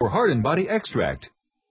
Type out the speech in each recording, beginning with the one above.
or Heart and Body Extract.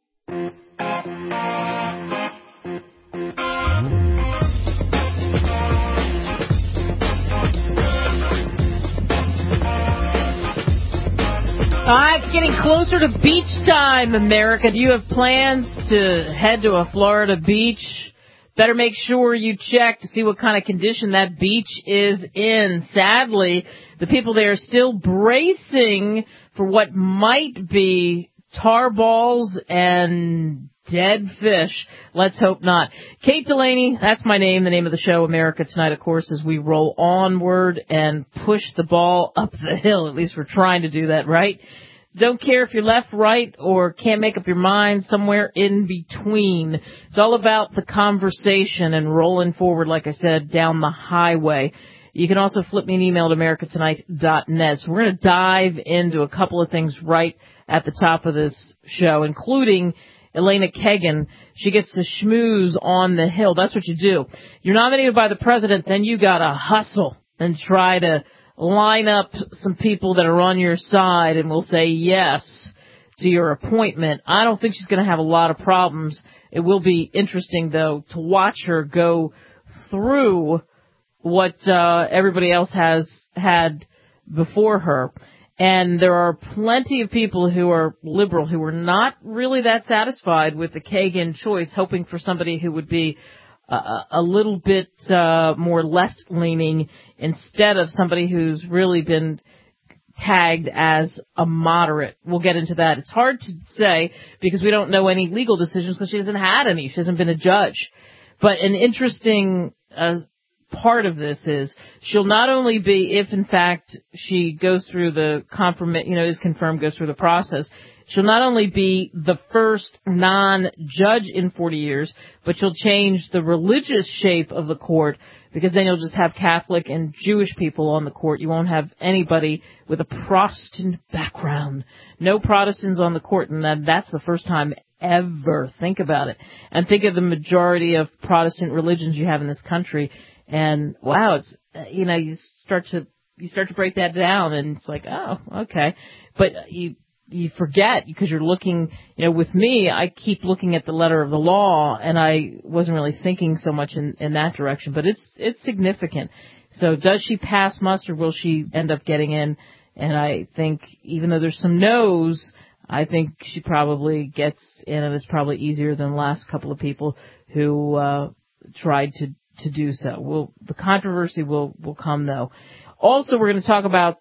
It's getting closer to beach time, America. Do you have plans to head to a Florida beach? Better make sure you check to see what kind of condition that beach is in. Sadly, the people there are still bracing for what might be tar balls and dead fish. Let's hope not. Kate Delaney, that's my name, the name of the show, America Tonight, of course, as we roll onward and push the ball up the hill. At least we're trying to do that, right? Don't care if you're left, right, or can't make up your mind, somewhere in between. It's all about the conversation and rolling forward, like I said, down the highway. You can also flip me an email at americatonight.net. So we're going to dive into a couple of things right at the top of this show, including Elena Kagan. She gets to schmooze on the Hill. That's what you do. You're nominated by the president, then you got to hustle and try to line up some people that are on your side and will say yes to your appointment. I don't think she's going to have a lot of problems. It will be interesting, though, to watch her go through what everybody else has had before her. And there are plenty of people who are liberal who are not really that satisfied with the Kagan choice, hoping for somebody who would be a little bit more left-leaning instead of somebody who's really been tagged as a moderate. We'll get into that. It's hard to say because we don't know any legal decisions because she hasn't had any. She hasn't been a judge. But an interesting part of this is she'll not only be, if in fact she goes through the is confirmed, goes through the process, she'll not only be the first non-judge in 40 years, but she'll change the religious shape of the court because then you'll just have Catholic and Jewish people on the court. You won't have anybody with a Protestant background. No Protestants on the court, and that's the first time ever. Think about it. And think of the majority of Protestant religions you have in this country. And wow, it's, you start to break that down and it's like, oh, okay. But you forget because you're looking, with me, I keep looking at the letter of the law and I wasn't really thinking so much in that direction, but it's significant. So does she pass muster? Will she end up getting in? And I think even though there's some no's, I think she probably gets in, and it's probably easier than the last couple of people who tried to do so. The controversy will come, though. Also, we're going to talk about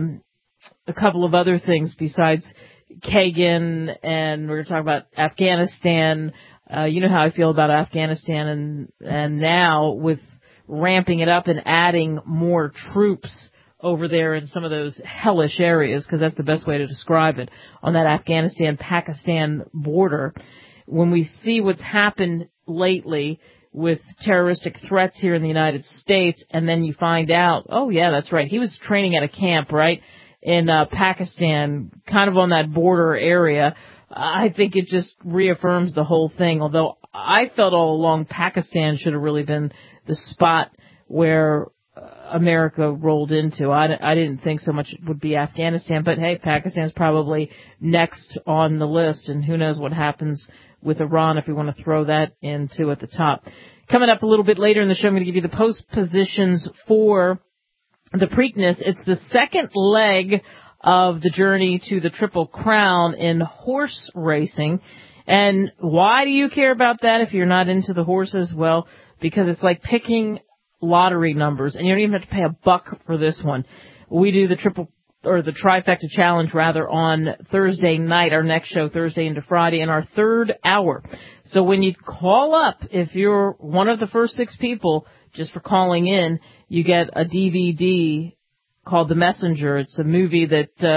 a couple of other things besides Kagan, and we're going to talk about Afghanistan. You know how I feel about Afghanistan, and now with ramping it up and adding more troops over there in some of those hellish areas, because that's the best way to describe it, on that Afghanistan-Pakistan border. When we see what's happened lately with terroristic threats here in the United States, and then you find out, oh yeah, that's right, he was training at a camp, right, in Pakistan, kind of on that border area. I think it just reaffirms the whole thing, although I felt all along Pakistan should have really been the spot where America rolled into. I didn't think so much it would be Afghanistan, but hey, Pakistan's probably next on the list, and who knows what happens with Iran if we want to throw that in too at the top. Coming up a little bit later in the show, I'm going to give you the post positions for the Preakness. It's the second leg of the journey to the Triple Crown in horse racing. And why do you care about that if you're not into the horses? Well, because it's like picking lottery numbers, and you don't even have to pay $1 for this one. We do the Trifecta Challenge, rather, on Thursday night, our next show, Thursday into Friday, in our third hour. So when you call up, if you're one of the first 6 people, just for calling in, you get a DVD called The Messenger. It's a movie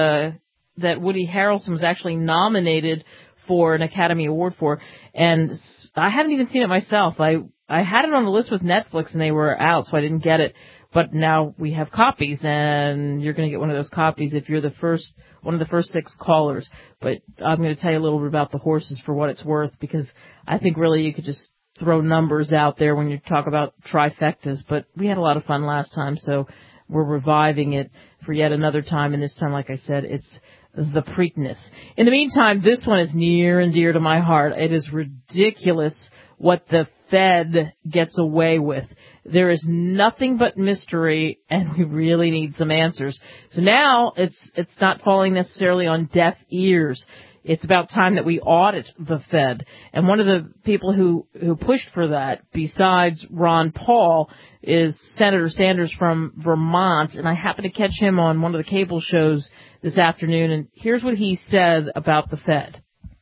that Woody Harrelson was actually nominated for an Academy Award for, and I haven't even seen it myself. I had it on the list with Netflix, and they were out, so I didn't get it. But now we have copies, and you're going to get one of those copies if you're one of the first 6 callers. But I'm going to tell you a little bit about the horses for what it's worth, because I think really you could just throw numbers out there when you talk about trifectas. But we had a lot of fun last time, so we're reviving it for yet another time. And this time, like I said, it's the Preakness. In the meantime, this one is near and dear to my heart. It is ridiculous what the Fed gets away with. There is nothing but mystery, and we really need some answers. So now it's not falling necessarily on deaf ears. It's about time that we audit the Fed. And one of the people who pushed for that, besides Ron Paul, is Senator Sanders from Vermont. And I happened to catch him on one of the cable shows this afternoon. And here's what he said about the Fed.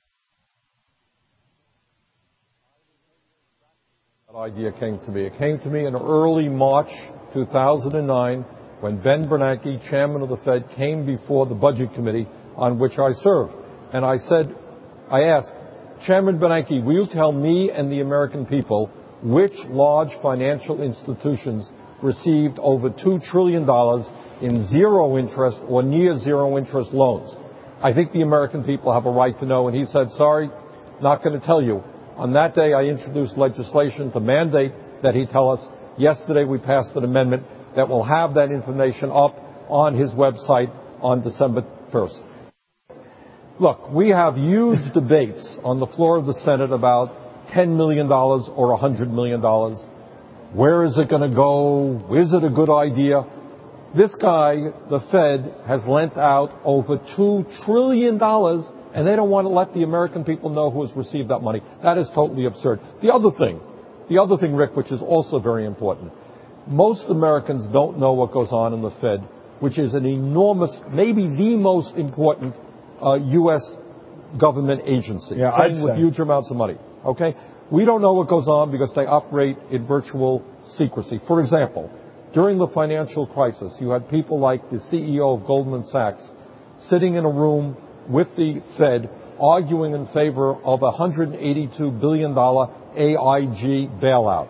That idea came to me. It came to me in early March 2009 when Ben Bernanke, chairman of the Fed, came before the Budget Committee on which I serve. And I asked, Chairman Bernanke, will you tell me and the American people which large financial institutions received over $2 trillion in zero interest or near zero interest loans? I think the American people have a right to know. And he said, sorry, not going to tell you. On that day, I introduced legislation to mandate that he tell us. Yesterday, we passed an amendment that will have that information up on his website on December 1st. Look, we have huge debates on the floor of the Senate about $10 million or $100 million. Where is it going to go? Is it a good idea? This guy, the Fed, has lent out over $2 trillion, and they don't want to let the American people know who has received that money. That is totally absurd. The other thing, Rick, which is also very important, most Americans don't know what goes on in the Fed, which is an enormous, maybe the most important U.S. government agency, with huge amounts of money. Okay, we don't know what goes on because they operate in virtual secrecy. For example, during the financial crisis, you had people like the CEO of Goldman Sachs sitting in a room with the Fed arguing in favor of a $182 billion AIG bailout.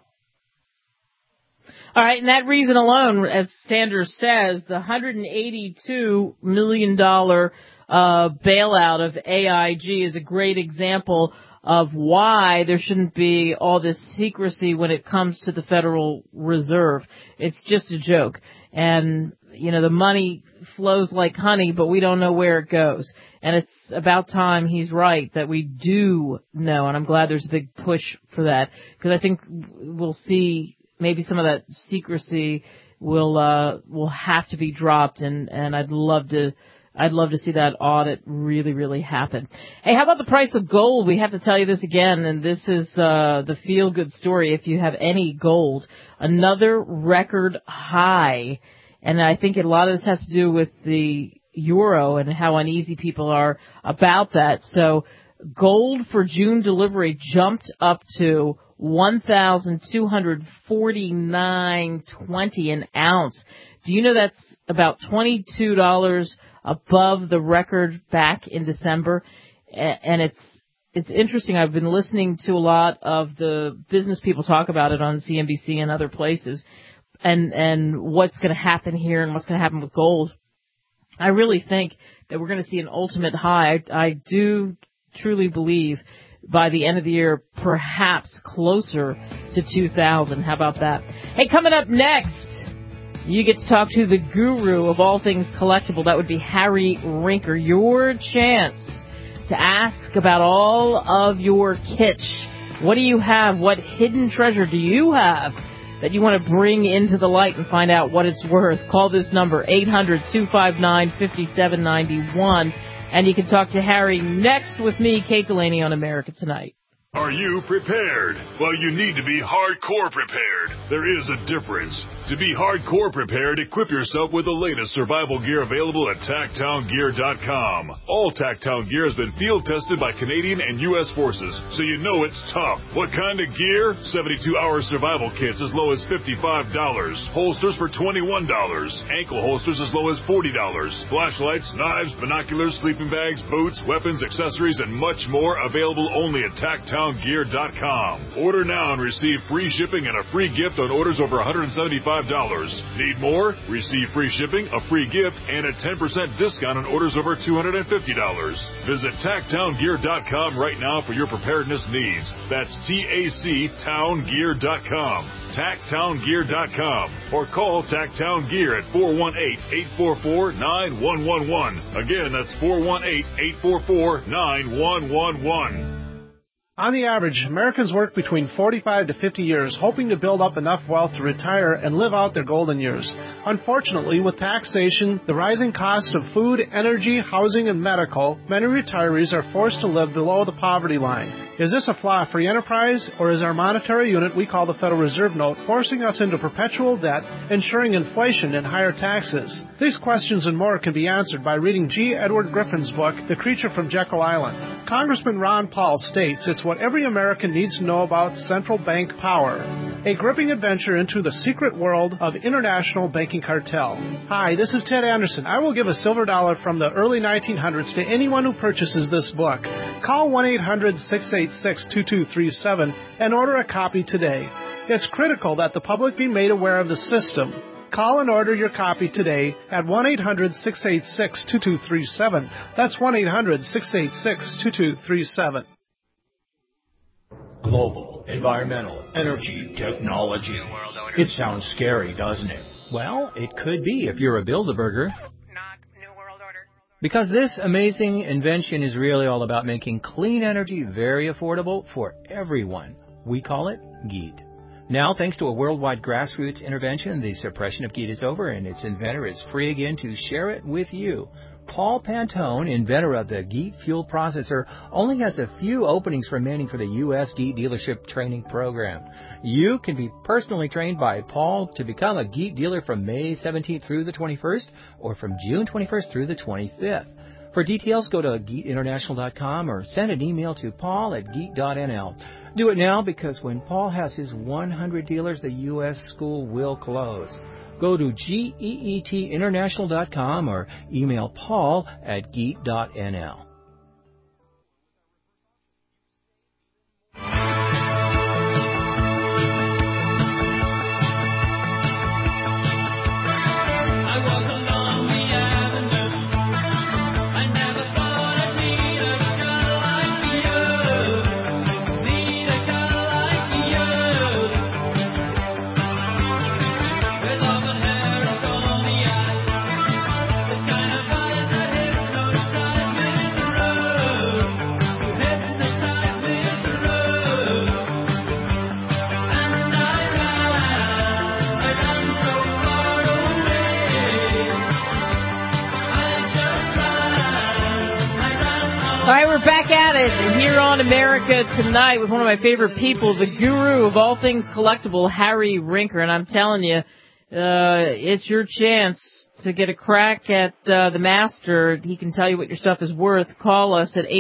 All right, and that reason alone, as Sanders says, the $182 million bailout of AIG is a great example of why there shouldn't be all this secrecy when it comes to the Federal Reserve. It's just a joke. And, you know, the money flows like honey, but we don't know where it goes. And it's about time he's right that we do know, and I'm glad there's a big push for that, because I think we'll see maybe some of that secrecy will have to be dropped, and I'd love to see that audit really, really happen. Hey, how about the price of gold? We have to tell you this again, and this is the feel-good story if you have any gold. Another record high, and I think a lot of this has to do with the euro and how uneasy people are about that. So gold for June delivery jumped up to $1,249.20 an ounce. Do you know that's about $22 above the record back in December? And it's interesting. I've been listening to a lot of the business people talk about it on CNBC and other places, and what's going to happen here and what's going to happen with gold. I really think that we're going to see an ultimate high. I do truly believe by the end of the year, perhaps closer to 2,000. How about that? Hey, coming up next, you get to talk to the guru of all things collectible. That would be Harry Rinker. Your chance to ask about all of your kitsch. What do you have? What hidden treasure do you have that you want to bring into the light and find out what it's worth? Call this number, 800-259-5791. And you can talk to Harry next with me, Kate Delaney, on America Tonight. Are you prepared? Well, you need to be hardcore prepared. There is a difference. To be hardcore prepared, equip yourself with the latest survival gear available at TactownGear.com. All Tactown gear has been field tested by Canadian and U.S. forces, so you know it's tough. What kind of gear? 72-hour survival kits as low as $55. Holsters for $21. Ankle holsters as low as $40. Flashlights, knives, binoculars, sleeping bags, boots, weapons, accessories, and much more available only at Tactown TacktownGear.com. Order now and receive free shipping and a free gift on orders over $175. Need more? Receive free shipping, a free gift, and a 10% discount on orders over $250. Visit TacktownGear.com right now for your preparedness needs. That's TACTownGear.com. TacktownGear.com. Or call Tacktown Gear at 418-844-9111. Again, that's 418-844-9111. On the average, Americans work between 45 to 50 years, hoping to build up enough wealth to retire and live out their golden years. Unfortunately, with taxation, the rising cost of food, energy, housing, and medical, many retirees are forced to live below the poverty line. Is this a flaw of free enterprise, or is our monetary unit we call the Federal Reserve Note forcing us into perpetual debt, ensuring inflation and higher taxes? These questions and more can be answered by reading G. Edward Griffin's book, The Creature from Jekyll Island. Congressman Ron Paul states it's what every American needs to know about central bank power. A gripping adventure into the secret world of international banking cartel. Hi, this is Ted Anderson. I will give a silver dollar from the early 1900s to anyone who purchases this book. Call 1-800-686-2237 and order a copy today. It's critical that the public be made aware of the system. Call and order your copy today at 1-800-686-2237. That's 1-800-686-2237. Global, environmental, energy, technology. It sounds scary, doesn't it? Well, it could be if you're a Bilderberger. Not New World Order. Because this amazing invention is really all about making clean energy very affordable for everyone. We call it GEET. Now, thanks to a worldwide grassroots intervention, the suppression of GEET is over and its inventor is free again to share it with you. Paul Pantone, inventor of the GEET fuel processor, only has a few openings remaining for the U.S. GEET dealership training program. You can be personally trained by Paul to become a GEET dealer from May 17th through the 21st or from June 21st through the 25th. For details, go to GeetInternational.com or send an email to paul@geet.nl. Do it now because when Paul has his 100 dealers, the U.S. school will close. Go to GeetInternational.com or email paul@geet.nl. All right, we're back at it here on America Tonight with one of my favorite people, the guru of all things collectible, Harry Rinker. And I'm telling you, it's your chance to get a crack at the master. He can tell you what your stuff is worth. Call us at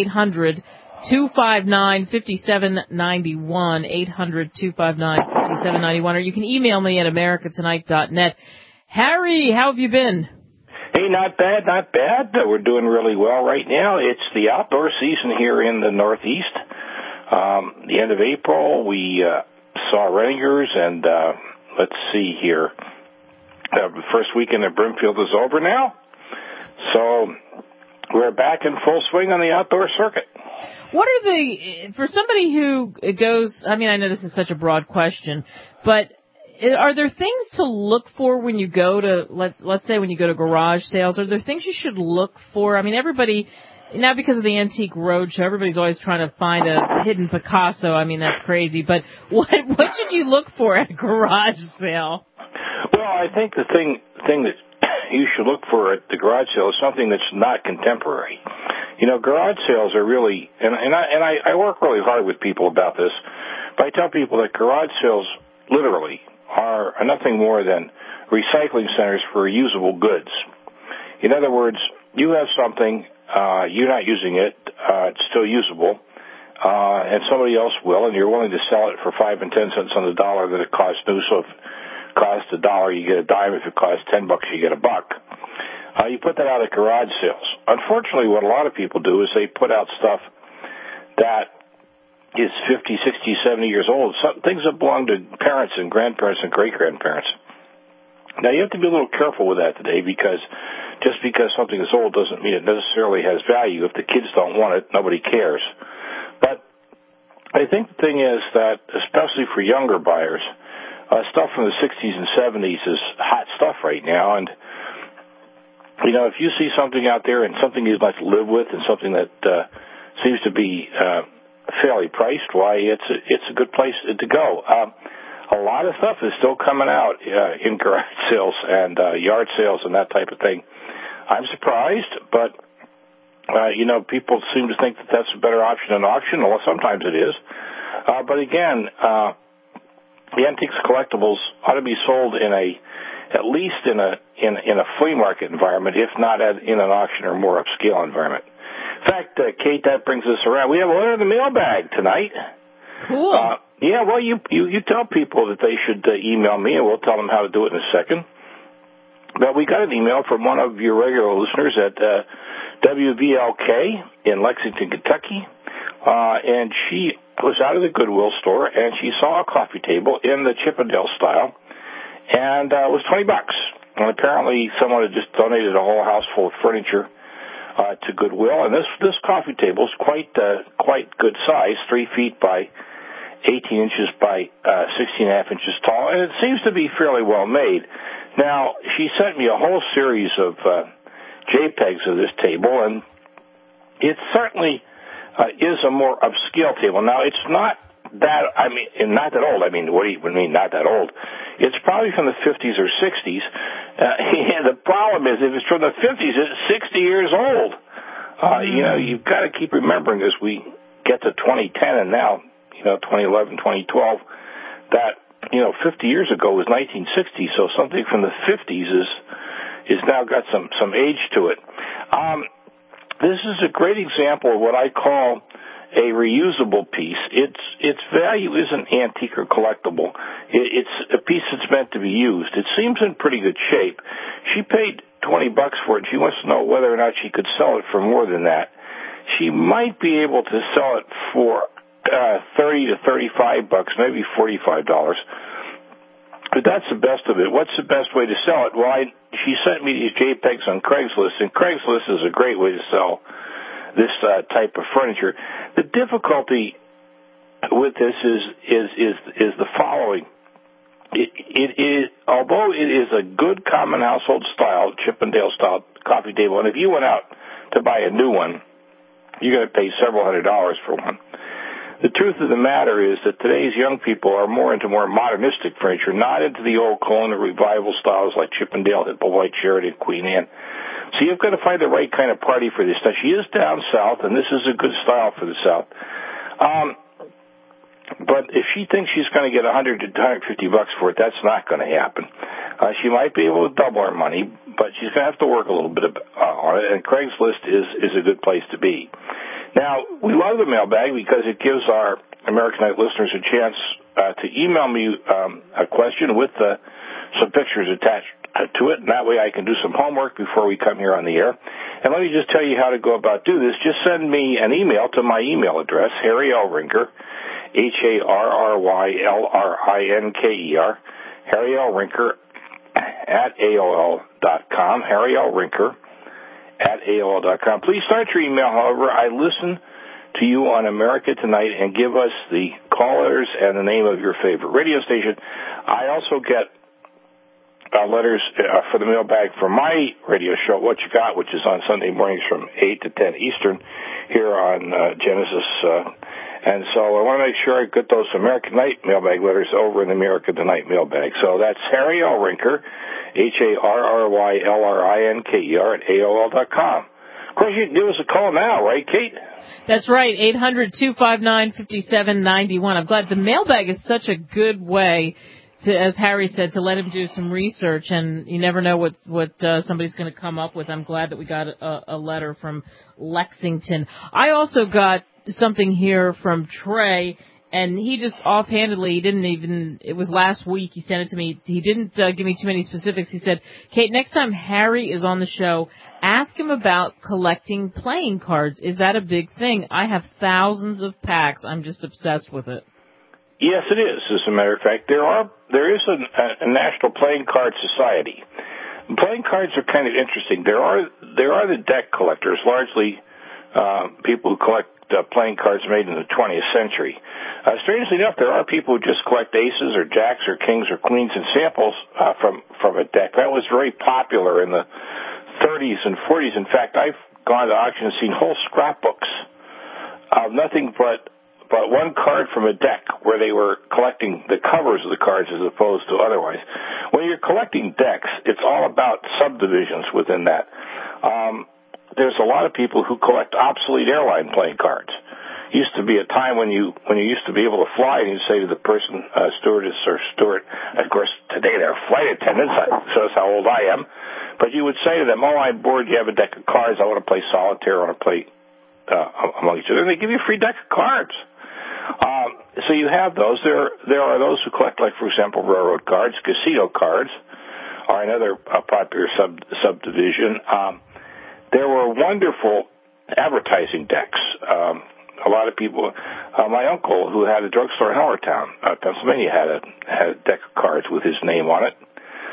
800-259-5791, 800-259-5791, or you can email me at americatonight.net. Harry, how have you been? Hey, not bad, not bad. We're doing really well right now. It's the outdoor season here in the Northeast. The end of April, we saw renegers, and let's see here. The first weekend at Brimfield is over now, so we're back in full swing on the outdoor circuit. What are for somebody who goes, I mean, I know this is such a broad question, but are there things to look for when you go to, let's say when you go to garage sales? Are there things you should look for? I mean, everybody, now because of the Antique Roadshow, everybody's always trying to find a hidden Picasso. I mean, that's crazy. But what should you look for at a garage sale? Well, I think the thing that you should look for at the garage sale is something that's not contemporary. You know, garage sales are really, and I work really hard with people about this, but I tell people that garage sales literally are nothing more than recycling centers for usable goods. In other words, you have something, you're not using it, it's still usable, and somebody else will, and you're willing to sell it for 5 and 10 cents on the dollar that it costs new. So if it costs $1, you get a dime. If it costs $10, you get $1. You put that out at garage sales. Unfortunately, what a lot of people do is they put out stuff that is 50, 60, 70 years old. Some things that belong to parents and grandparents and great-grandparents. Now, you have to be a little careful with that today, because just because something is old doesn't mean it necessarily has value. If the kids don't want it, nobody cares. But I think the thing is that, especially for younger buyers, stuff from the 60s and 70s is hot stuff right now. And, you know, if you see something out there and something you'd like to live with and something that seems to be fairly priced, why, it's a good place to go. A lot of stuff is still coming out in garage sales and yard sales and that type of thing. I'm surprised, but, you know, people seem to think that that's a better option than auction. Well, sometimes it is. But again, the antiques collectibles ought to be sold at least in a flea market environment, if not in an auction or more upscale environment. In fact, Kate, that brings us around. We have a letter in the mailbag tonight. Cool. Yeah, well, you tell people that they should email me, and we'll tell them how to do it in a second. But we got an email from one of your regular listeners at WVLK in Lexington, Kentucky, and she was out of the Goodwill store, and she saw a coffee table in the Chippendale style, and it was $20. And apparently someone had just donated a whole house full of furniture to Goodwill, and this coffee table is quite good size, 3 feet by 18 inches by 16.5 inches tall, and it seems to be fairly well made. Now, she sent me a whole series of JPEGs of this table, and it certainly is a more upscale table. Now, it's not that, not that old. I mean, what do you mean not that old? It's probably from the 50s or 60s. The problem is, if it's from the 50s, it's 60 years old. You know, you've got to keep remembering as we get to 2010 and now, 2011, 2012, that, 50 years ago was 1960, so something from the 50s is now got some age to it. This is a great example of what I call a reusable piece. Its value isn't antique or collectible. It's a piece that's meant to be used. It seems in pretty good shape. She paid $20 for it. She wants to know whether or not she could sell it for more than that. She might be able to sell it for $30 to $35, maybe $45. But that's the best of it. What's the best way to sell it? Well, she sent me these JPEGs on Craigslist, and Craigslist is a great way to sell this type of furniture. The difficulty with this is the following. It is, although it is a good common household style, Chippendale style coffee table, and if you went out to buy a new one, you're going to pay several $100s for one. The truth of the matter is that today's young people are more into more modernistic furniture, not into the old colonial revival styles like Chippendale, Hippolyte, Sheraton, Queen Anne. So you've got to find the right kind of party for this. Now, she is down south, and this is a good style for the south. But if she thinks she's going to get $100 to $150 for it, that's not going to happen. She might be able to double her money, but she's going to have to work a little bit on it, and Craigslist is a good place to be. Now, we love the mailbag because it gives our American Night listeners a chance to email me a question with some pictures attached to it, and that way I can do some homework before we come here on the air. And let me just tell you how to go about do this. Just send me an email to my email address, Harry L. Rinker, HarryLRinker, Harry L. Rinker at AOL.com, Harry L. Rinker at AOL.com. Please start your email, however. I listen to you on America Tonight and give us the callers and the name of your favorite radio station. I also get letters for the mailbag for my radio show, What You Got, which is on Sunday mornings from 8 to 10 Eastern here on Genesis. And so I want to make sure I get those American Night mailbag letters over in the America Tonight mailbag. So that's Harry L. Rinker, HarryLRinker at AOL.com. Of course, you can give us a call now, right, Kate? That's right, 800-259-5791. I'm glad the mailbag is such a good way to, as Harry said, to let him do some research, and you never know what somebody's going to come up with. I'm glad that we got a letter from Lexington. I also got something here from Trey, And he just offhandedly, it was last week, he sent it to me. He didn't give me too many specifics. He said, Kate, next time Harry is on the show, ask him about collecting playing cards. Is that a big thing? I have thousands of packs. I'm just obsessed with it. Yes, it is. As a matter of fact, there is a National Playing Card Society. Playing cards are kind of interesting. There are the deck collectors, largely people who collect playing cards made in the 20th century. Strangely enough, there are people who just collect aces or jacks or kings or queens and samples from a deck. That was very popular in the 30s and 40s. In fact, I've gone to auction and seen whole scrapbooks of nothing but one card from a deck where they were collecting the covers of the cards as opposed to otherwise. When you're collecting decks, it's all about subdivisions within that. There's a lot of people who collect obsolete airline playing cards. Used to be a time when you used to be able to fly, and you'd say to the person, stewardess or steward, of course, today they're flight attendants, so that's how old I am, but you would say to them, I'm bored, you have a deck of cards, I want to play solitaire, I want to play among each other, and they give you a free deck of cards. So you have those. There are those who collect, like, for example, railroad cards. Casino cards are another popular subdivision. There were wonderful advertising decks. A lot of people, my uncle, who had a drugstore in Hellertown, Pennsylvania, had a deck of cards with his name on it.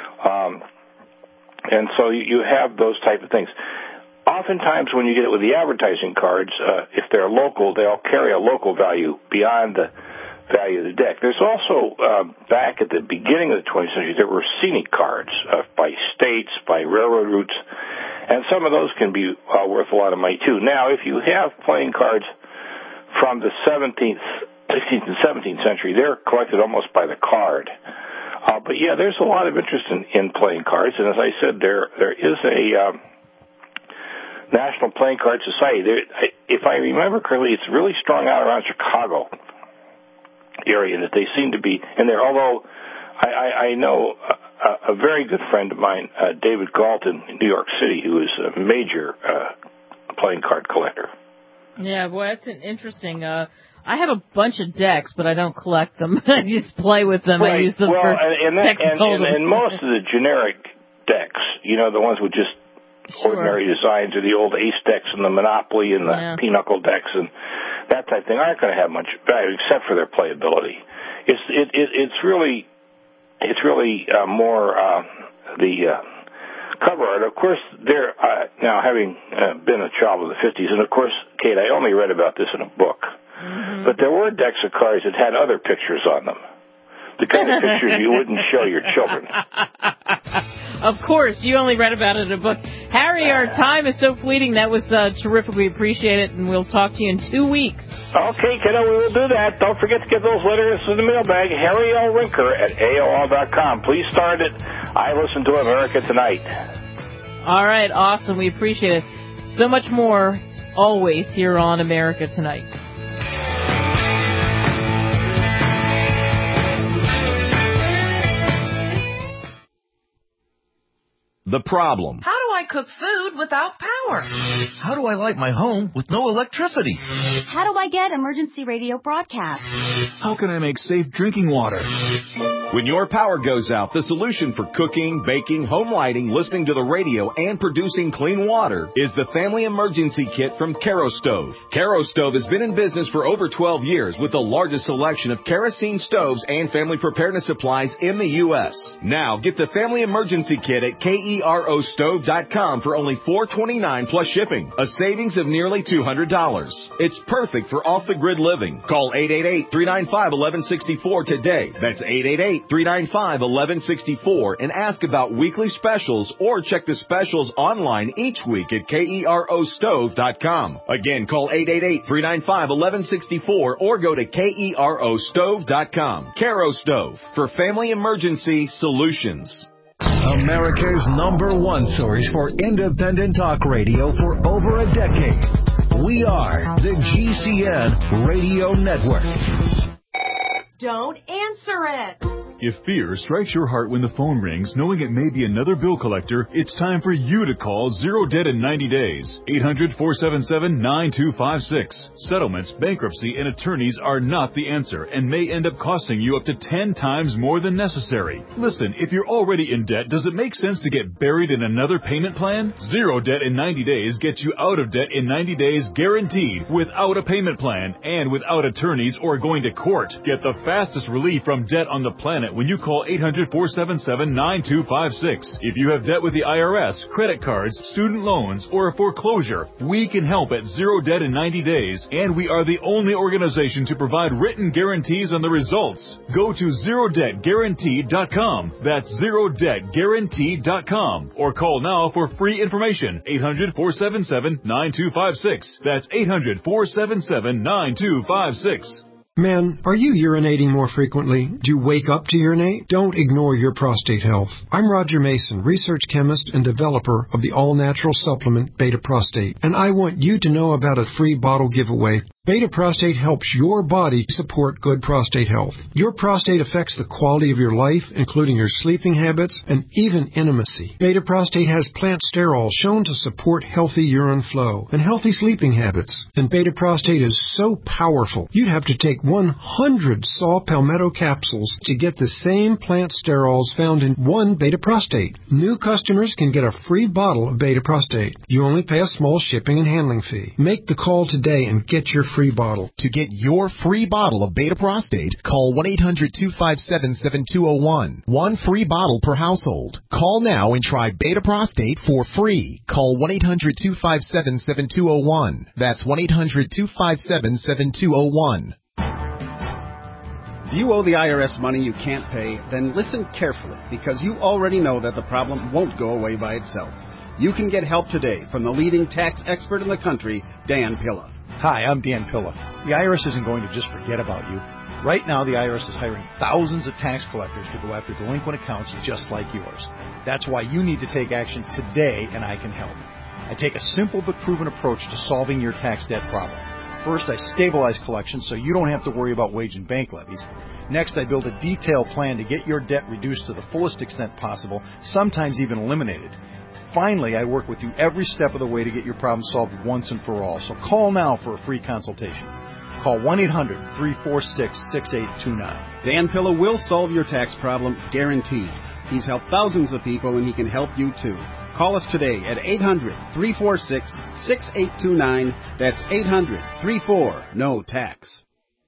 And so you have those type of things. Oftentimes when you get it with the advertising cards, if they're local, they'll carry a local value beyond the value of the deck. There's also, back at the beginning of the 20th century, there were scenic cards by states, by railroad routes, and some of those can be worth a lot of money, too. Now, if you have playing cards from the 16th and 17th century, they're collected almost by the card. But, yeah, there's a lot of interest in playing cards, and as I said, there is a National Playing Card Society. If I remember correctly, it's really strung out around Chicago area that they seem to be in there, although I know a very good friend of mine, David Galton in New York City, who is a major playing card collector. Yeah, boy, that's interesting. I have a bunch of decks, but I don't collect them. I just play with them. Right. I use them for Texas Hold'em. And most of the generic decks, the ones with just ordinary designs, or the old ace decks and the Monopoly and the pinochle decks and that type of thing, aren't going to have much value except for their playability. It's really more the cover art. Of course, now having been a child of the 50s, and of course, Kate, I only read about this in a book, but there were decks of cards that had other pictures on them. The kind of pictures you wouldn't show your children. Of course, you only read about it in a book. Harry, our time is so fleeting. That was terrific. We appreciate it, and we'll talk to you in 2 weeks. Okay, kiddo, we will do that. Don't forget to get those letters in the mailbag. Harry L. Rinker at AOL.com. Please start it. I listen to America Tonight. All right, awesome. We appreciate it. So much more always here on America Tonight. The problem. How do I cook food without power? How do I light my home with no electricity? How do I get emergency radio broadcasts? How can I make safe drinking water? When your power goes out, the solution for cooking, baking, home lighting, listening to the radio, and producing clean water is the Family Emergency Kit from Kerastove. Kerastove has been in business for over 12 years with the largest selection of kerosene stoves and family preparedness supplies in the U.S. Now, get the Family Emergency Kit at KEROstove.com for only $4.29 plus shipping, a savings of nearly $200. It's perfect for off-the-grid living. Call 888-395-1164 today. That's 888-395-1164 and ask about weekly specials or check the specials online each week at KEROstove.com. Again, call 888-395-1164 or go to KEROstove.com. Kerastove for family emergency solutions. America's #1 source for independent talk radio for over a decade. We are the GCN Radio Network. Don't answer it. If fear strikes your heart when the phone rings, knowing it may be another bill collector, it's time for you to call Zero Debt in 90 days. 800-477-9256. Settlements, bankruptcy, and attorneys are not the answer and may end up costing you up to 10 times more than necessary. Listen, if you're already in debt, does it make sense to get buried in another payment plan? Zero Debt in 90 days gets you out of debt in 90 days guaranteed, without a payment plan and without attorneys or going to court. Get the fastest relief from debt on the planet when you call 800-477-9256. If you have debt with the IRS, credit cards, student loans, or a foreclosure, we can help at Zero Debt in 90 days, and we are the only organization to provide written guarantees on the results. Go to ZeroDebtGuaranteed.com. That's ZeroDebtGuaranteed.com. Or call now for free information. 800-477-9256. That's 800-477-9256. Men, are you urinating more frequently? Do you wake up to urinate? Don't ignore your prostate health. I'm Roger Mason, research chemist and developer of the all-natural supplement Beta Prostate, and I want you to know about a free bottle giveaway. Beta Prostate helps your body support good prostate health. Your prostate affects the quality of your life, including your sleeping habits and even intimacy. Beta Prostate has plant sterols shown to support healthy urine flow and healthy sleeping habits. And Beta Prostate is so powerful, you'd have to take 100 saw palmetto capsules to get the same plant sterols found in one Beta Prostate. New customers can get a free bottle of Beta Prostate. You only pay a small shipping and handling fee. Make the call today and get your free bottle. To get your free bottle of Beta Prostate, call 1-800-257-7201. One free bottle per household. Call now and try Beta Prostate for free. Call 1-800-257-7201. That's 1-800-257-7201. If you owe the IRS money you can't pay, then listen carefully, because you already know that the problem won't go away by itself. You can get help today from the leading tax expert in the country, Dan Pilla. Hi, I'm Dan Pilla. The IRS isn't going to just forget about you. Right now, the IRS is hiring thousands of tax collectors to go after delinquent accounts just like yours. That's why you need to take action today, and I can help. I take a simple but proven approach to solving your tax debt problem. First, I stabilize collections so you don't have to worry about wage and bank levies. Next, I build a detailed plan to get your debt reduced to the fullest extent possible, sometimes even eliminated. Finally, I work with you every step of the way to get your problem solved once and for all. So call now for a free consultation. Call 1-800-346-6829. Dan Pilla will solve your tax problem, guaranteed. He's helped thousands of people, and he can help you too. Call us today at 800-346-6829. That's 800-34-NO-TAX.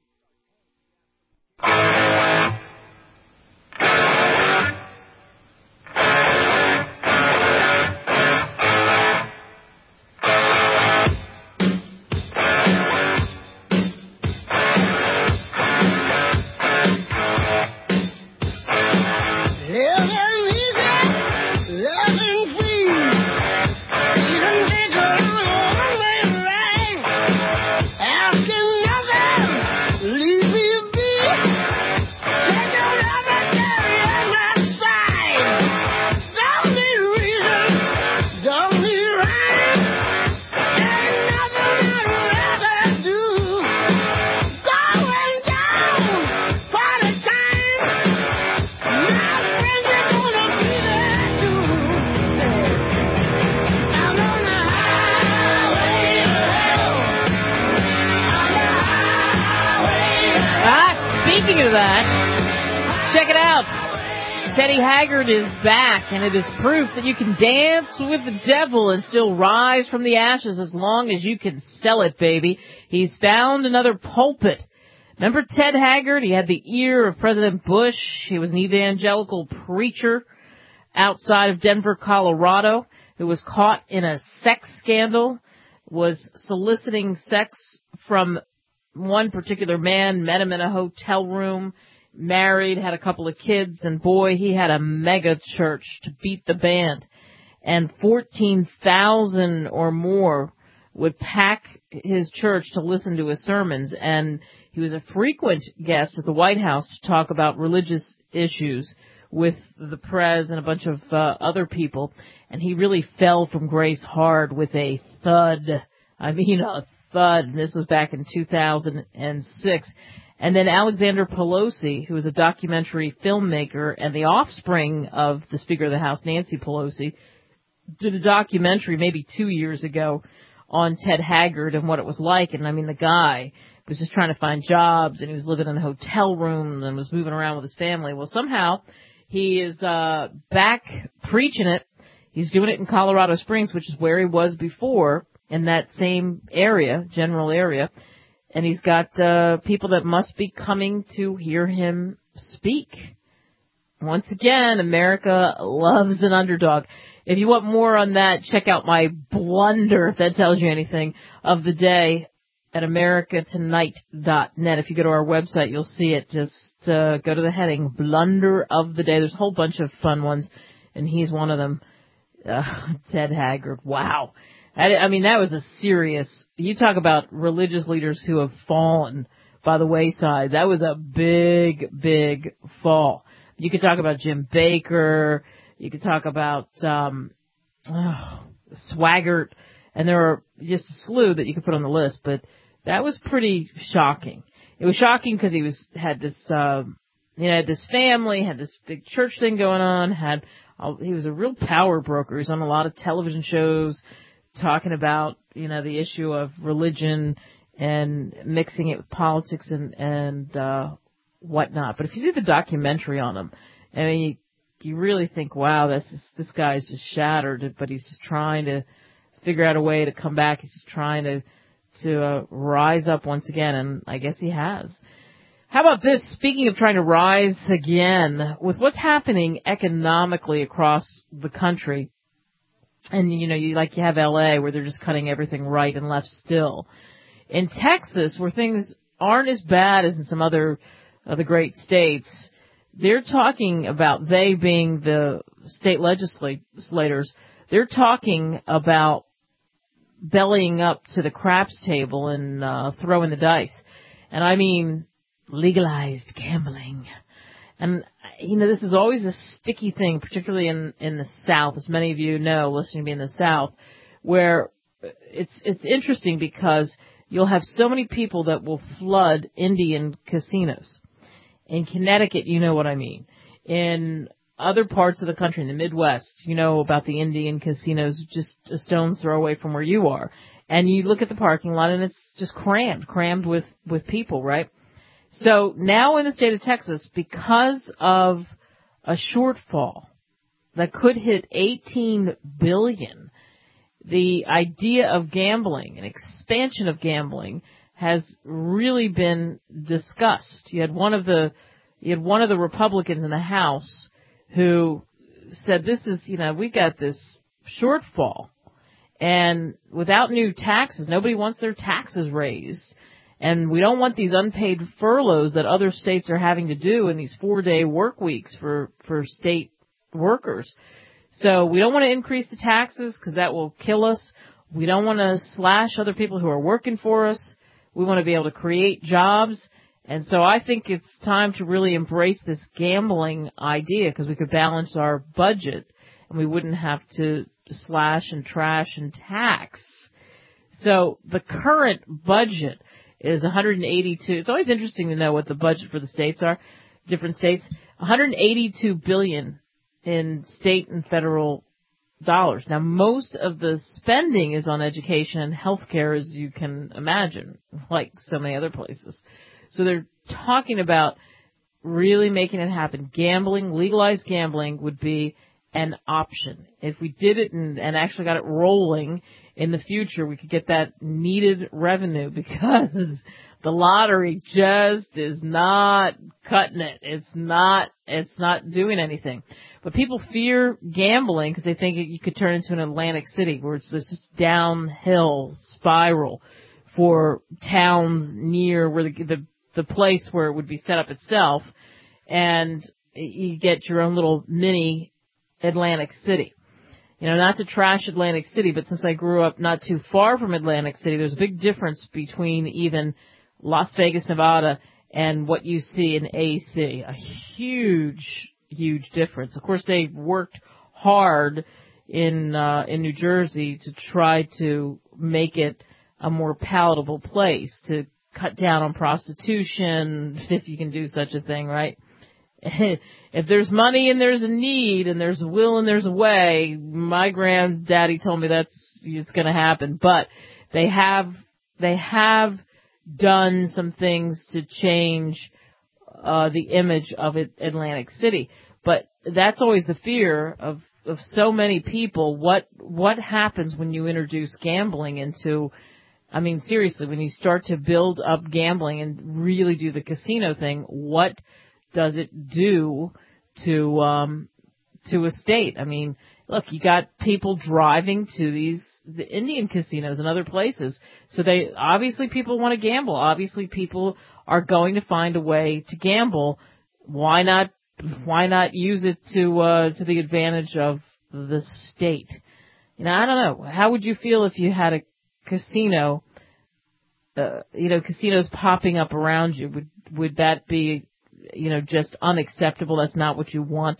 Speaking of that, check it out. Teddy Haggard is back, and it is proof that you can dance with the devil and still rise from the ashes as long as you can sell it, baby. He's found another pulpit. Remember Ted Haggard? He had the ear of President Bush. He was an evangelical preacher outside of Denver, Colorado, who was caught in a sex scandal, was soliciting sex from one particular man, met him in a hotel room, married, had a couple of kids, and boy, he had a mega church to beat the band. And 14,000 or more would pack his church to listen to his sermons, and he was a frequent guest at the White House to talk about religious issues with the press and a bunch of other people, and he really fell from grace hard with a thud. I mean, a thud. And this was back in 2006. And then Alexander Pelosi, who is a documentary filmmaker and the offspring of the Speaker of the House, Nancy Pelosi, did a documentary maybe 2 years ago on Ted Haggard and what it was like. And I mean, the guy was just trying to find jobs, and he was living in a hotel room and was moving around with his family. Well, somehow he is back preaching it. He's doing it in Colorado Springs, which is where he was before, in that same area, general area. And he's got people that must be coming to hear him speak. Once again, America loves an underdog. If you want more on that, check out my blunder, if that tells you anything, of the day at americatonight.net. If you go to our website, you'll see it. Just go to the heading, Blunder of the Day. There's a whole bunch of fun ones, and he's one of them. Ted Haggard. Wow. I mean, that was a serious, you talk about religious leaders who have fallen by the wayside. That was a big, big fall. You could talk about Jim Baker. You could talk about Swaggart. And there are just a slew that you could put on the list. But that was pretty shocking. It was shocking because he had this family, had this big church thing going on, he was a real power broker. He was on a lot of television shows talking about, the issue of religion and mixing it with politics and whatnot. But if you see the documentary on him, I mean, you really think, wow, this guy's just shattered, but he's just trying to figure out a way to come back. He's just trying to rise up once again, and I guess he has. How about this? Speaking of trying to rise again, with what's happening economically across the country, and you have LA where they're just cutting everything right and left still. In Texas, where things aren't as bad as in some other of the great states, they're talking about, they being the state legislators, they're talking about bellying up to the craps table and throwing the dice. And I mean legalized gambling. And, this is always a sticky thing, particularly in the South, as many of you know, listening to me in the South, where it's interesting because you'll have so many people that will flood Indian casinos. In Connecticut, you know what I mean. In other parts of the country, in the Midwest, you know about the Indian casinos just a stone's throw away from where you are. And you look at the parking lot and it's just crammed with people, right? So now in the state of Texas, because of a shortfall that could hit $18 billion, the idea of gambling, an expansion of gambling, has really been discussed. You had one of the Republicans in the House who said, this is, we got this shortfall, and without new taxes, nobody wants their taxes raised. And we don't want these unpaid furloughs that other states are having to do in these 4-day work weeks for state workers. So we don't want to increase the taxes because that will kill us. We don't want to slash other people who are working for us. We want to be able to create jobs. And so I think it's time to really embrace this gambling idea because we could balance our budget and we wouldn't have to slash and trash and tax. So the current budget is 182. It's always interesting to know what the budget for the states are, different states. 182 billion in state and federal dollars. Now, most of the spending is on education and healthcare, as you can imagine, like so many other places. So they're talking about really making it happen. Gambling, legalized gambling would be an option. If we did it and actually got it rolling in the future, we could get that needed revenue because the lottery just is not cutting it. It's not doing anything. But people fear gambling because they think you could turn into an Atlantic City where it's just downhill spiral for towns near where the place where it would be set up itself, and you get your own little mini Atlantic City. Not to trash Atlantic City, but since I grew up not too far from Atlantic City, there's a big difference between even Las Vegas, Nevada, and what you see in AC. A huge, huge difference. Of course, they worked hard in New Jersey to try to make it a more palatable place, to cut down on prostitution, if you can do such a thing, right? If there's money and there's a need and there's a will and there's a way, my granddaddy told me it's going to happen. But they have done some things to change the image of Atlantic City. But that's always the fear of so many people. What happens when you introduce gambling into, I mean, seriously, when you start to build up gambling and really do the casino thing, what does it do to a state? I mean, look, you got people driving to the Indian casinos and other places. So obviously people want to gamble. Obviously people are going to find a way to gamble. Why not use it to the advantage of the state? You know, I don't know. How would you feel if you had a casino, casinos popping up around you? Would that be, just unacceptable? That's not what you want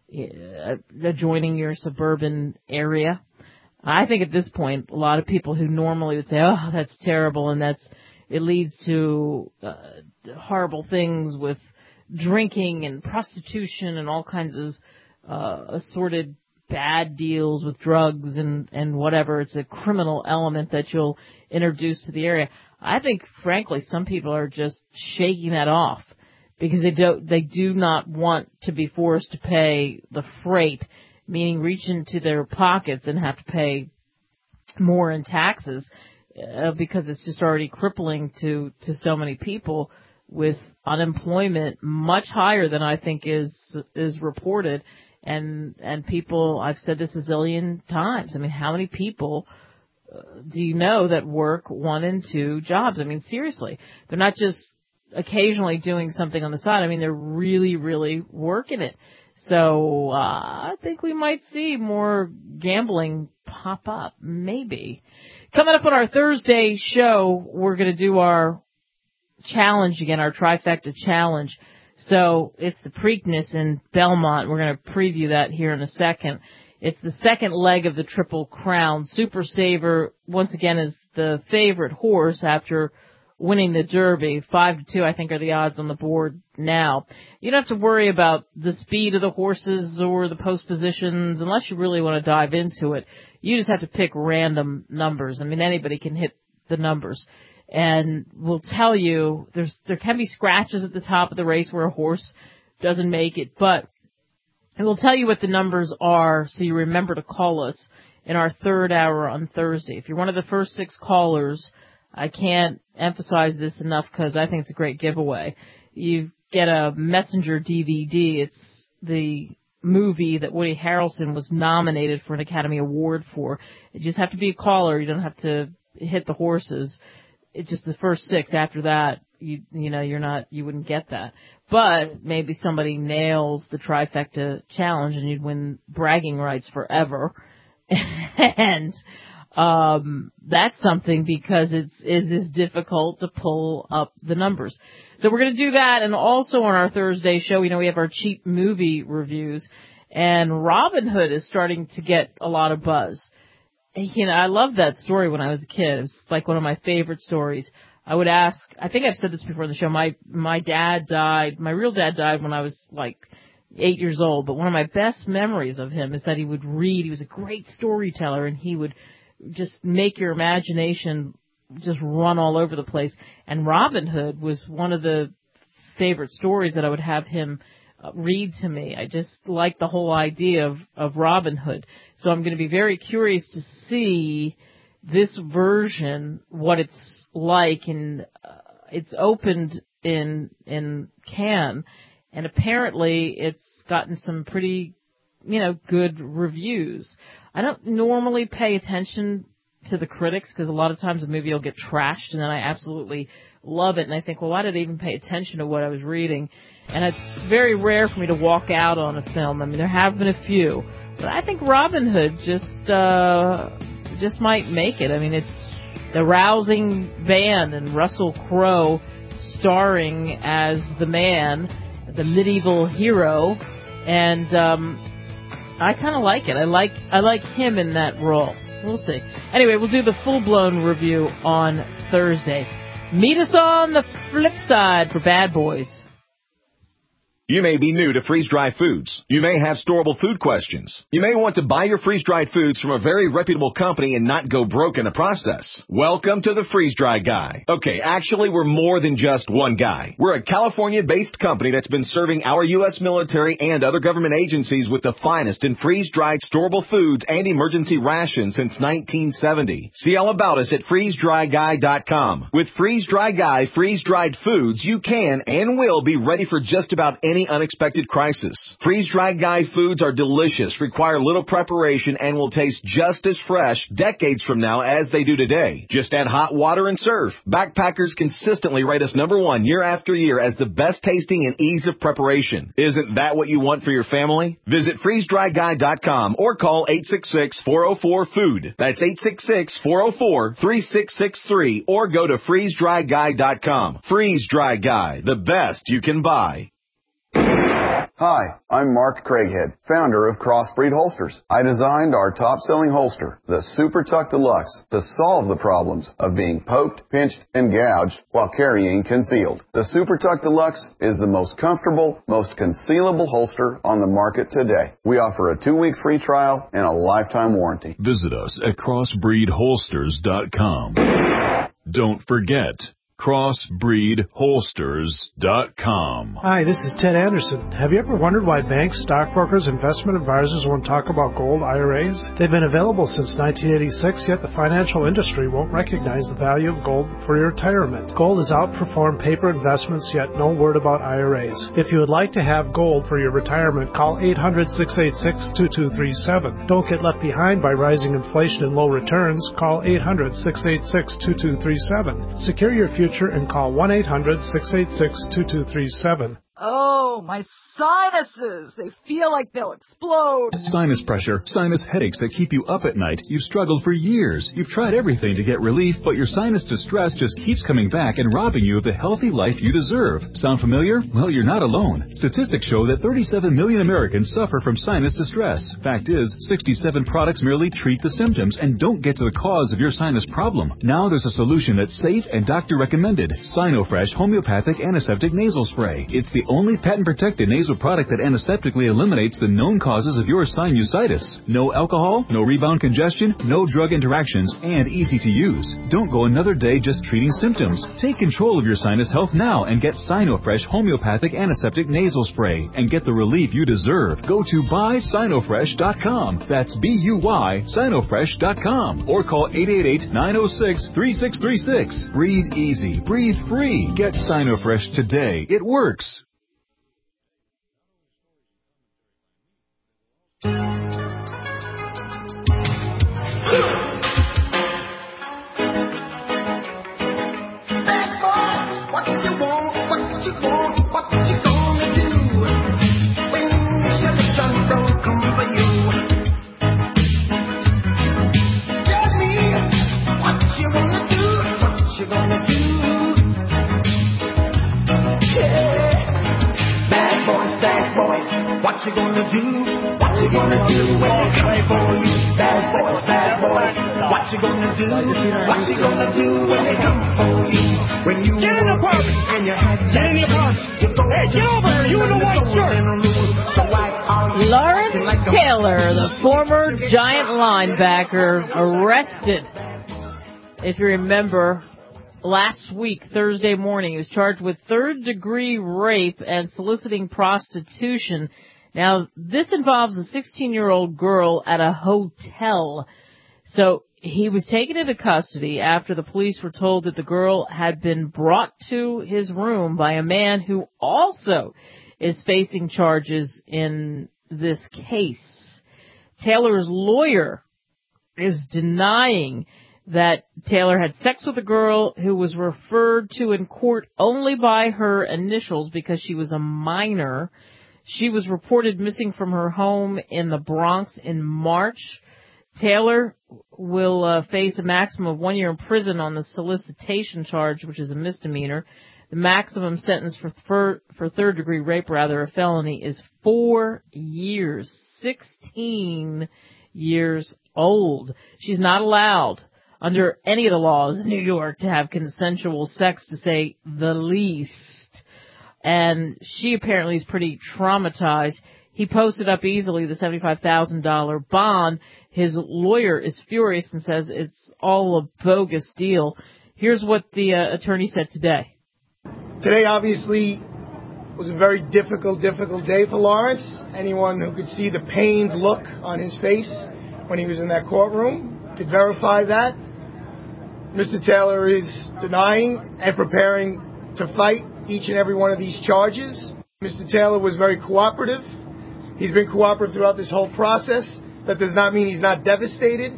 adjoining your suburban area. I think at this point, a lot of people who normally would say, "Oh, that's terrible," and it leads to horrible things with drinking and prostitution and all kinds of assorted bad deals with drugs and whatever. It's a criminal element that you'll introduce to the area. I think, frankly, some people are just shaking that off because they do not want to be forced to pay the freight, meaning reach into their pockets and have to pay more in taxes because it's just already crippling to so many people with unemployment much higher than I think is reported. And people, I've said this a zillion times. I mean, how many people do you know that work 1 and 2 jobs? I mean, seriously, they're not just occasionally doing something on the side. I mean, they're really, really working it. So I think we might see more gambling pop up, maybe. Coming up on our Thursday show, we're going to do our challenge again, our trifecta challenge. So it's the Preakness in Belmont. We're going to preview that here in a second. It's the second leg of the Triple Crown. Super Saver, once again, is the favorite horse after winning the Derby. 5-2, I think, are the odds on the board now. You don't have to worry about the speed of the horses or the post positions unless you really want to dive into it. You just have to pick random numbers. I mean, anybody can hit the numbers. And we'll tell you there can be scratches at the top of the race where a horse doesn't make it, but we'll tell you what the numbers are so you remember to call us in our third hour on Thursday. If you're one of the first 6 callers, I can't emphasize this enough because I think it's a great giveaway. You get a Messenger DVD. It's the movie that Woody Harrelson was nominated for an Academy Award for. You just have to be a caller. You don't have to hit the horses. It's just the first 6. After that, you wouldn't get that. But maybe somebody nails the trifecta challenge and you'd win bragging rights forever. And that's something because it's difficult to pull up the numbers. So we're going to do that. And also on our Thursday show, we have our cheap movie reviews. And Robin Hood is starting to get a lot of buzz. I loved that story when I was a kid. It was like one of my favorite stories. I would ask, I think I've said this before in the show, my dad died, my real dad died when I was like 8 years old, but one of my best memories of him is that he would read. He was a great storyteller, and he would just make your imagination just run all over the place. And Robin Hood was one of the favorite stories that I would have him read to me. I just like the whole idea of Robin Hood. So I'm going to be very curious to see this version, what it's like, and it's opened in Cannes, and apparently it's gotten some pretty, good reviews. I don't normally pay attention to the critics because a lot of times a movie will get trashed and then I absolutely love it, and I think, well, why did I even pay attention to what I was reading? And it's very rare for me to walk out on a film. I mean, there have been a few, but I think Robin Hood just might make it. I mean, it's the rousing band and Russell Crowe starring as the man, the medieval hero, and I kind of like it. I like him in that role. We'll see. Anyway, we'll do the full-blown review on Thursday. Meet us on the flip side for Bad Boys. You may be new to freeze-dried foods. You may have storable food questions. You may want to buy your freeze-dried foods from a very reputable company and not go broke in the process. Welcome to the Freeze-Dry Guy. Okay, actually, we're more than just one guy. We're a California-based company that's been serving our U.S. military and other government agencies with the finest in freeze-dried storable foods and emergency rations since 1970. See all about us at freezedryguy.com. With Freeze-Dry Guy freeze-dried foods, you can and will be ready for just about any unexpected crisis. Freeze-Dried Guy foods are delicious, require little preparation, and will taste just as fresh decades from now as they do today. Just add hot water and serve. Backpackers consistently rate us #1 year after year as the best tasting and ease of preparation. Isn't that what you want for your family? Visit freezedryguy.com or call 866-404-FOOD. That's 866-404-3663 or go to freezedryguy.com. Freeze-Dry Guy, the best you can buy. Hi, I'm Mark Craighead, founder of Crossbreed Holsters. I designed our top-selling holster, the Super Tuck Deluxe, to solve the problems of being poked, pinched, and gouged while carrying concealed. The Super Tuck Deluxe is the most comfortable, most concealable holster on the market today. We offer a 2-week free trial and a lifetime warranty. Visit us at crossbreedholsters.com. Don't forget, crossbreedholsters.com. Hi, this is Ted Anderson. Have you ever wondered why banks, stockbrokers, investment advisors won't talk about gold IRAs? They've been available since 1986, yet the financial industry won't recognize the value of gold for your retirement. Gold has outperformed paper investments, yet no word about IRAs. If you would like to have gold for your retirement, call 800-686-2237. Don't get left behind by rising inflation and low returns. Call 800-686-2237. Secure your future and call 1-800-686-2237. Oh, my sinuses! They feel like they'll explode. Sinus pressure, sinus headaches that keep you up at night. You've struggled for years. You've tried everything to get relief, but your sinus distress just keeps coming back and robbing you of the healthy life you deserve. Sound familiar? Well, you're not alone. Statistics show that 37 million Americans suffer from sinus distress. Fact is, 67 products merely treat the symptoms and don't get to the cause of your sinus problem. Now there's a solution that's safe and doctor recommended. Sinofresh Homeopathic Antiseptic Nasal Spray. It's the only patent-protected nasal product that antiseptically eliminates the known causes of your sinusitis. No alcohol, no rebound congestion, no drug interactions, and easy to use. Don't go another day just treating symptoms. Take control of your sinus health now and get Sinofresh Homeopathic Antiseptic Nasal Spray and get the relief you deserve. Go to buysinofresh.com. That's B-U-Y, Sinofresh.com. Or call 888-906-3636. Breathe easy. Breathe free. Get Sinofresh today. It works. What you gonna do? What you gonna do when they come for you? Bad boys, bad boys. What you gonna do? What you gonna do when they come for you? When you get in the apartment and you had get in the apartment. Hey, get over here! You in the white shirt. Lawrence Taylor, the former Giant linebacker, arrested. If you remember, last week, Thursday morning, he was charged with third-degree rape and soliciting prostitution. Now, this involves a 16-year-old girl at a hotel. So he was taken into custody after the police were told that the girl had been brought to his room by a man who also is facing charges in this case. Taylor's lawyer is denying that Taylor had sex with a girl who was referred to in court only by her initials because she was a minor. She was reported missing from her home in the Bronx in March. Taylor will face a maximum of 1 year in prison on the solicitation charge, which is a misdemeanor. The maximum sentence for third-degree rape, a felony, is 4 years, 16 years old. She's not allowed under any of the laws in New York to have consensual sex, to say the least. And she apparently is pretty traumatized. He posted up easily the $75,000 bond. His lawyer is furious and says it's all a bogus deal. Here's what the attorney said today. Today, obviously, was a very difficult day for Lawrence. Anyone who could see the pained look on his face when he was in that courtroom could verify that. Mr. Taylor is denying and preparing to fight each and every one of these charges. Mr. Taylor was very cooperative. He's been cooperative throughout this whole process. That does not mean he's not devastated.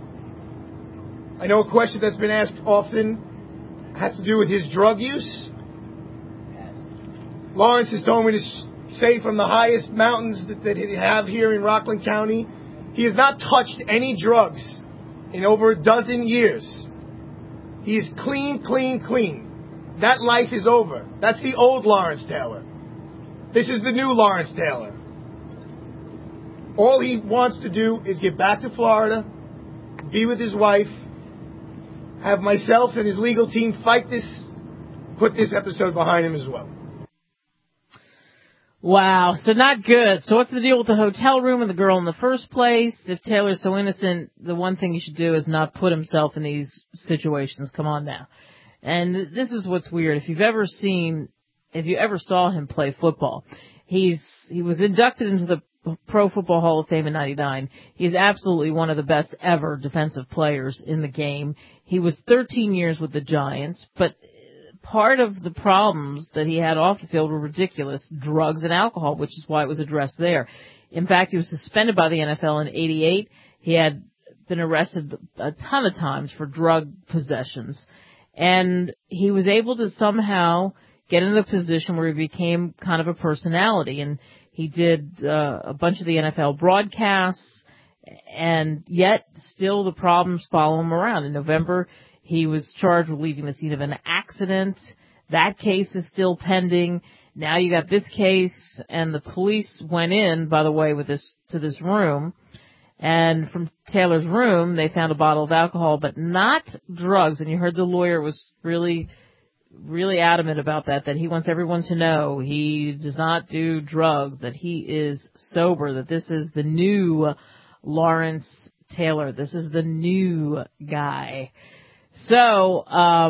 I know a question that's been asked often has to do with his drug use. Lawrence has told me to say from the highest mountains that he have here in Rockland County, he has not touched any drugs in over a dozen years. He is clean. That life is over. That's the old Lawrence Taylor. This is the new Lawrence Taylor. All he wants to do is get back to Florida, be with his wife, have myself and his legal team fight this, put this episode behind him as well. Wow, so not good. So what's the deal with the hotel room and the girl in the first place? If Taylor's so innocent, the one thing he should do is not put himself in these situations. Come on now. And this is what's weird. If you ever saw him play football, he was inducted into the Pro Football Hall of Fame in '99. He's absolutely one of the best ever defensive players in the game. He was 13 years with the Giants, but part of the problems that he had off the field were ridiculous. Drugs and alcohol, which is why it was addressed there. In fact, he was suspended by the NFL in '88. He had been arrested a ton of times for drug possessions. And he was able to somehow get in a position where he became kind of a personality. And he did a bunch of the NFL broadcasts, and yet still the problems follow him around. In November, he was charged with leaving the scene of an accident. That case is still pending. Now you got this case, and the police went in, by the way, to this room. And from Taylor's room, they found a bottle of alcohol, but not drugs. And you heard the lawyer was really adamant about that he wants everyone to know he does not do drugs, that he is sober, that this is the new Lawrence Taylor. This is the new guy. So,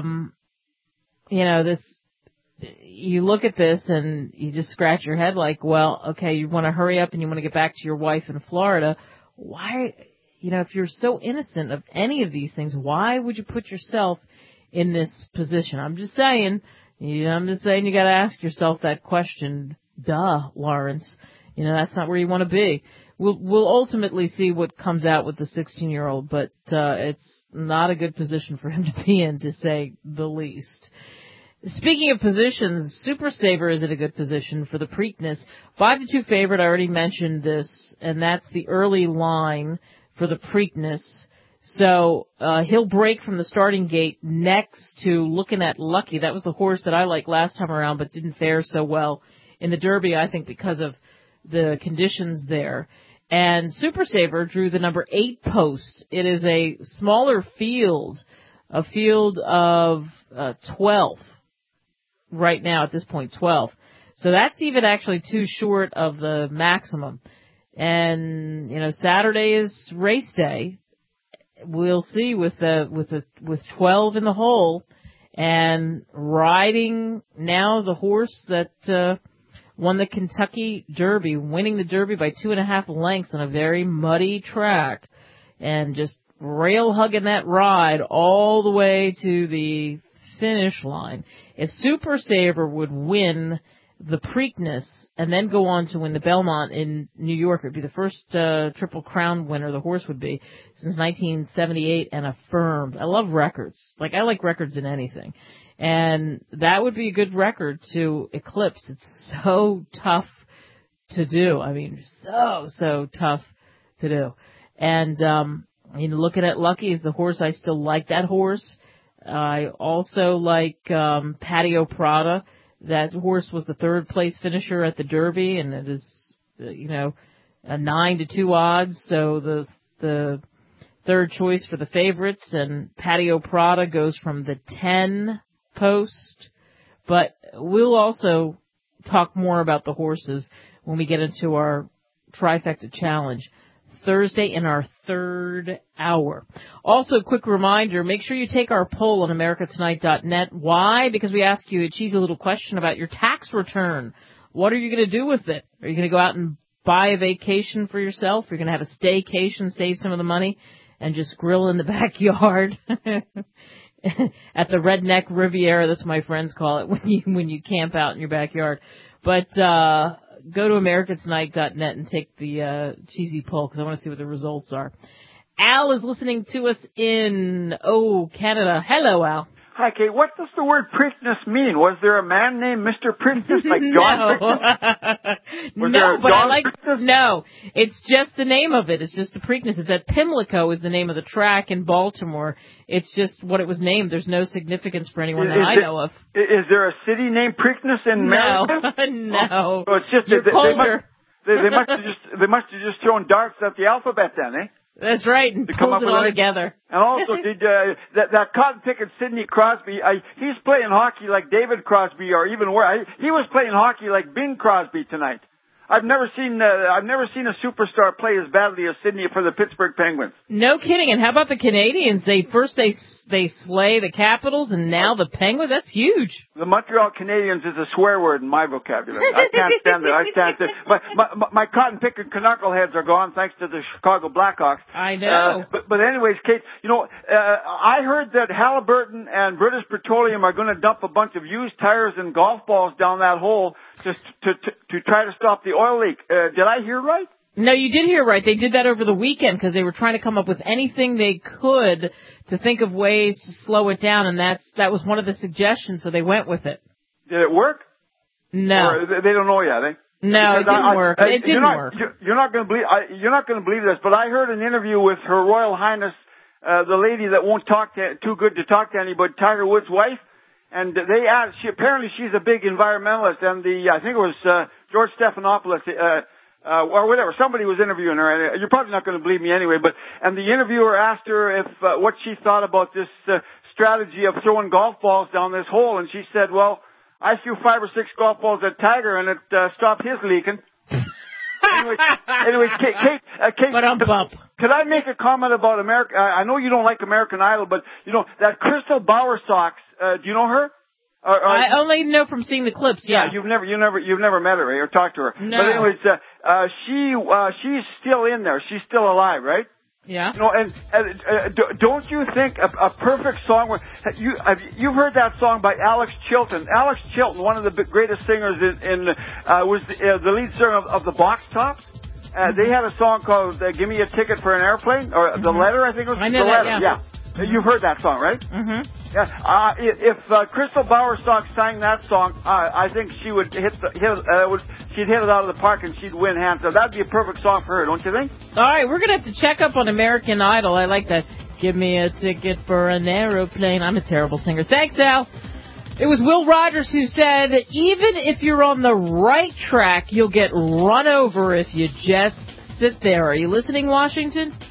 you look at this and you just scratch your head like, well, okay, you want to hurry up and you want to get back to your wife in Florida. Why, if you're so innocent of any of these things, why would you put yourself in this position? I'm just saying you got to ask yourself that question. Duh, Lawrence. That's not where you want to be. We'll ultimately see what comes out with the 16-year-old, but it's not a good position for him to be in, to say the least. Speaking of positions, Super Saver is in a good position for the Preakness. 5-2 favorite, I already mentioned this, and that's the early line for the Preakness. So he'll break from the starting gate next to Looking at Lucky. That was the horse that I liked last time around, but didn't fare so well in the Derby, I think, because of the conditions there. And Super Saver drew the number 8 post. It is a smaller field, a field of 12 right now at this point, 12. So that's even actually too short of the maximum. And, Saturday is race day. We'll see with 12 in the hole and riding now the horse that won the Kentucky Derby, winning the Derby by 2.5 lengths on a very muddy track, and just rail hugging that ride all the way to the finish line. If Super Saver would win the Preakness and then go on to win the Belmont in New York, it would be the first Triple Crown winner the horse would be since 1978 and affirmed. I love records. I like records in anything. And that would be a good record to eclipse. It's so tough to do. I mean, so tough to do. And, Looking at Lucky is the horse. I still like that horse. I also like Patio Prada. That horse was the 3rd place finisher at the Derby, and it is, a 9-2 odds. So the third choice for the favorites, and Patio Prada goes from the 10 post. But we'll also talk more about the horses when we get into our Trifecta Challenge Thursday in our third hour. Also, quick reminder, make sure you take our poll on americatonight.net. Why? Because we ask you a cheesy little question about your tax return. What are you going to do with it? Are you going to go out and buy a vacation for yourself? Are you going to have a staycation, save some of the money, and just grill in the backyard? At the Redneck Riviera, that's what my friends call it, when you camp out in your backyard. But go to americatonight.net and take the cheesy poll, because I want to see what the results are. Al is listening to us in, Canada. Hello, Al. Hi, Kate. What does the word Preakness mean? Was there a man named Mr. Preakness, like John Preakness? No, it's just the name of it. It's just the Preakness. It's at Pimlico is the name of the track in Baltimore. It's just what it was named. There's no significance for anyone that I know of. Is there a city named Preakness in America? No. So it's just You're colder. They must have just thrown darts at the alphabet then, eh? That's right, and pulled it all together. And also, did that cotton-picking Sidney Crosby, he's playing hockey like David Crosby, or even worse. He was playing hockey like Bing Crosby tonight. I've never seen a superstar play as badly as Sidney for the Pittsburgh Penguins. No kidding. And how about the Canadians? They slay the Capitals, and now the Penguins. That's huge. The Montreal Canadiens is a swear word in my vocabulary. I can't stand it. I can't stand it. My cotton-picking knuckleheads are gone thanks to the Chicago Blackhawks. I know. But anyways, Kate, I heard that Halliburton and British Petroleum are going to dump a bunch of used tires and golf balls down that hole just to try to stop the oil leak. Did I hear right? No, you did hear right. They did that over the weekend because they were trying to come up with anything they could to think of ways to slow it down, and that was one of the suggestions, so they went with it. Did it work? No. Or they don't know yet, eh? No, it didn't work. It didn't work. You're not going to believe this, but I heard an interview with Her Royal Highness, the lady that won't talk too good to talk to anybody, Tiger Woods' wife. And they asked, apparently she's a big environmentalist, and I think it was George Stephanopoulos, or whatever, somebody was interviewing her, and you're probably not going to believe me anyway, and the interviewer asked her if what she thought about this strategy of throwing golf balls down this hole, and she said, well, I threw 5 or 6 golf balls at Tiger, and it stopped his leaking. Anyway, Kate, could I make a comment about America? I know you don't like American Idol, but that Crystal Bowersox. Do you know her? I only know from seeing the clips. Yeah, you've never met her, right? Or talked to her. No. But anyways, she's still in there. She's still alive, right? Yeah. And don't you think a perfect song? You've heard that song by Alex Chilton. Alex Chilton, one of the greatest singers was the lead singer of the Box Tops. They had a song called "Give Me a Ticket for an Airplane," or "The Letter," I think it was. I know The Letter. That, yeah. You've heard that song, right? Mm-hmm. Yeah. If Crystal Bowersox sang that song, I think she would she'd hit it out of the park and she'd win hands down. That'd be a perfect song for her, don't you think? All right, we're gonna have to check up on American Idol. I like that. Give me a ticket for an aeroplane. I'm a terrible singer. Thanks, Al. It was Will Rogers who said, even if you're on the right track, you'll get run over if you just sit there. Are you listening, Washington?